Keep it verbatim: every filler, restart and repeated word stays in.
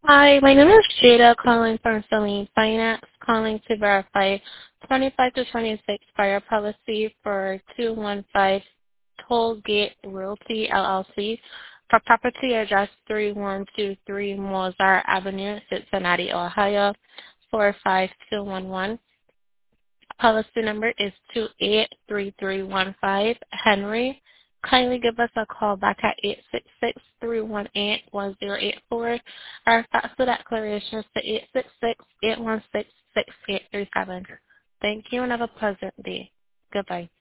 Hi, my name is Jada calling from Celine Finance, calling to verify twenty-five to twenty-six fire policy for two one five Tollgate Realty L L C for property address three one two three Mozart Avenue, Cincinnati, Ohio, four five two one one. Policy number is two eight three three one five. Henry, kindly give us a call back at eight six six, three one eight, one zero eight four. Our fax the declaration is to eight six six, eight one six, six eight three seven. Thank you and have a pleasant day. Goodbye.